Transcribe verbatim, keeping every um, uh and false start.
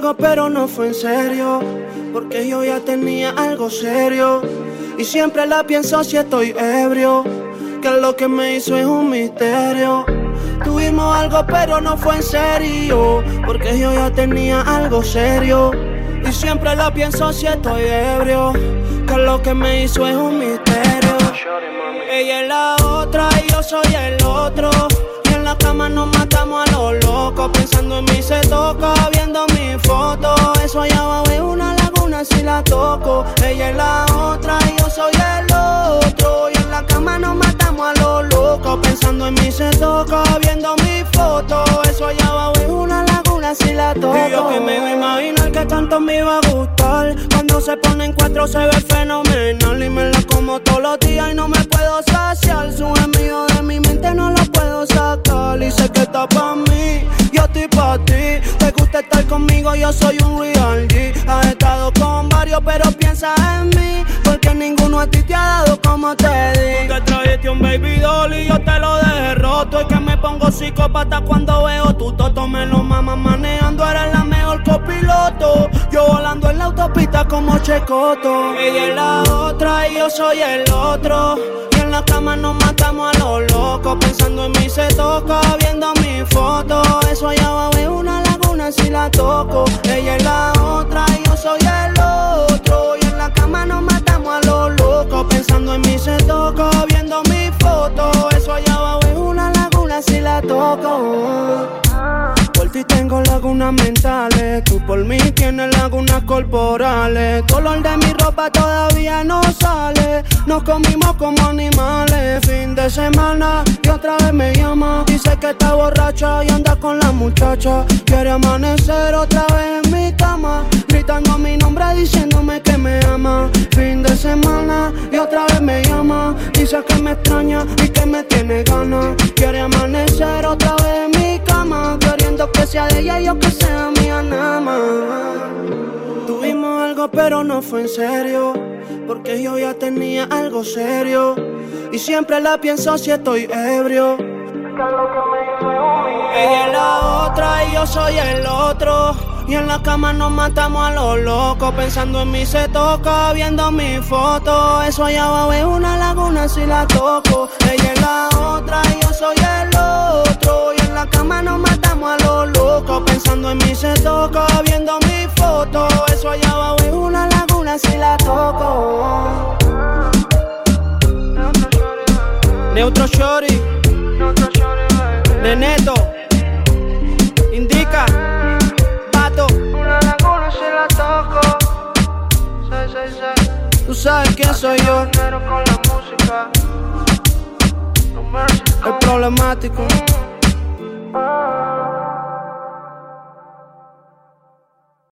algo pero no fue en serio, porque yo ya tenía algo serio. Y siempre la pienso si estoy ebrio, que lo que me hizo es un misterio. Tuvimos algo pero no fue en serio, porque yo ya tenía algo serio. Y siempre la pienso si estoy ebrio, que lo que me hizo es un misterio. Ella es la otra y yo soy el otro, y en la cama nos matamos a los locos. Pensando en mí se toca, viendo mi foto. Eso allá abajo es una laguna si la toco. Ella es la otra y yo soy el otro, y en la cama nos matamos a los locos. Pensando en mí se toca, viendo mi foto. Eso allá abajo es una laguna si la toco. Y yo que me iba a imaginar que tanto me iba a gustar. Cuando se pone en cuatro se ve fenomenal, y me la como todos los días y no me puedo saciar. Su enemigo de mi mente no lo puedo sacar, y sé que está pa' mí, yo estoy pa' ti. Te gusta estar conmigo, yo soy un real G. Has estado con varios pero piensa en mí, porque ninguno a ti te ha dado como te di. Tú te trajiste un baby doll y yo te lo dejé roto. Es que me pongo psicópata cuando veo tu toto. Me lo mamas manejando, eres la mejor copiloto. Yo volando en la autopista como Checoto. Ella es la otra y yo soy el otro, y en la cama nos matamos a los locos. Pensando en mí se toca, viendo mi foto. Eso allá abajo es una laguna si la toco. Ella es la otra y yo soy el otro, y en la cama nos matamos a los locos. Pensando en mí se toca, viendo mi foto. Eso allá abajo es una laguna si la toco. Por ti tengo lagunas mentales, tú por mí tienes lagunas corporales. Color de mi ropa todavía no sale, nos comimos como animales. Fin de semana y otra vez me llama, dice que está borracha y anda con la muchacha. Quiere amanecer otra vez en mi cama, gritando mi nombre diciéndome que me ama. Fin de semana y otra vez me llama, dice que me extraña y que me tiene ganas. Quiere amanecer otra vez en mi cama, queriendo que sea de ella y yo que sea mía nada más. Tuvimos algo pero no fue en serio, porque yo ya tenía algo serio. Y siempre la pienso si estoy ebrio, ella es la otra y yo soy el otro, y en la cama nos matamos a los locos. Pensando en mí se toca, viendo mi foto. Eso allá abajo es una laguna si la toco. Ella es la otra y yo soy el otro, y en la cama nos matamos a los locos. Pensando en mí se toca, viendo mi foto. Eso allá abajo es una laguna si la toco. Neutro Shorty, Neneto, Indica, Pato. Una laguna si la toco. Seis, seis, seis. Tú sabes quién soy yo, Con la música. No mercy, el problemático. ah.